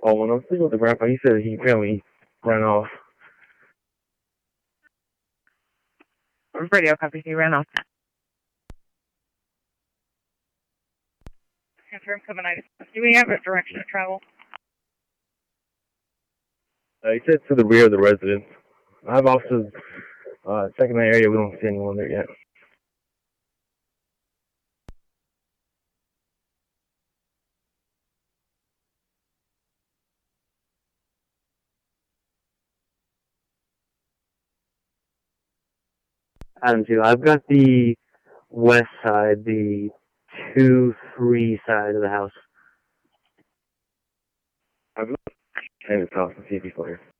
Oh, when I'm speaking with the grandpa, he said he apparently ran off. Radio copy, he ran off. Confirm 790. Do we have a direction of travel? He said to the rear of the residence. I have officers checking that area. We don't see anyone there yet. Adam 2, I've got the west side, the 2-3 side of the house. I've looked at his house and see if he's here.